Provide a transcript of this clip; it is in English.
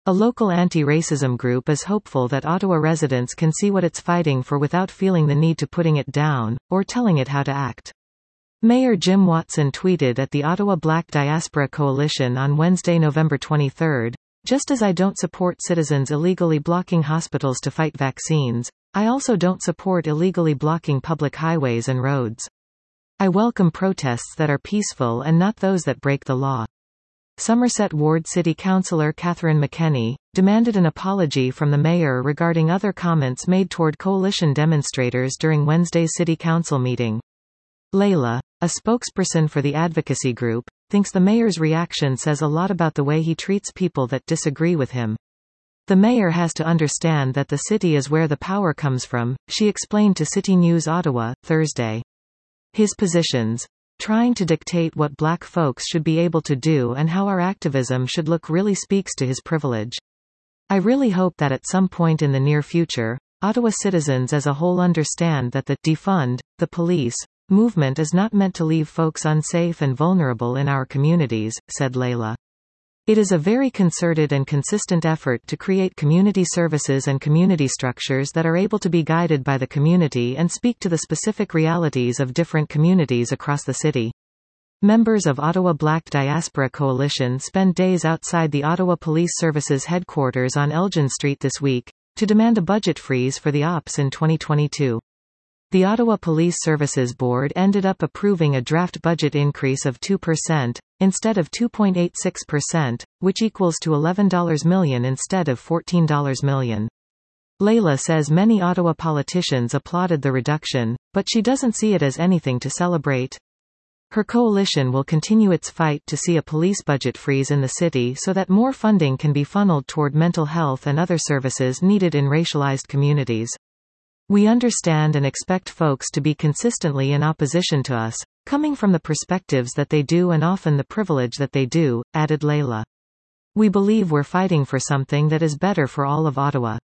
A local anti-racism group is hopeful that Ottawa residents can see what it's fighting for without feeling the need to putting it down, or telling it how to act. Mayor Jim Watson tweeted at the Ottawa Black Diaspora Coalition on Wednesday, November 23, "Just as I don't support citizens illegally blocking hospitals to fight vaccines, I also don't support illegally blocking public highways and roads. I welcome protests that are peaceful and not those that break the law." Somerset Ward City Councillor Catherine McKenney demanded an apology from the mayor regarding other comments made toward coalition demonstrators during Wednesday's City Council meeting. Layla, a spokesperson for the advocacy group, thinks the mayor's reaction says a lot about the way he treats people that disagree with him. "The mayor has to understand that the city is where the power comes from," she explained to City News Ottawa, Thursday. His positions, trying to dictate what black folks should be able to do and how our activism should look, really speaks to his privilege. "I really hope that at some point in the near future, Ottawa citizens as a whole understand that the defund the police movement is not meant to leave folks unsafe and vulnerable in our communities," said Layla. "It is a very concerted and consistent effort to create community services and community structures that are able to be guided by the community and speak to the specific realities of different communities across the city." Members of Ottawa Black Diaspora Coalition spent days outside the Ottawa Police Services headquarters on Elgin Street this week, to demand a budget freeze for the ops in 2022. The Ottawa Police Services Board ended up approving a draft budget increase of 2%, instead of 2.86%, which equals to $11 million instead of $14 million. Layla says many Ottawa politicians applauded the reduction, but she doesn't see it as anything to celebrate. Her coalition will continue its fight to see a police budget freeze in the city so that more funding can be funneled toward mental health and other services needed in racialized communities. "We understand and expect folks to be consistently in opposition to us, coming from the perspectives that they do and often the privilege that they do," added Layla. "We believe we're fighting for something that is better for all of Ottawa."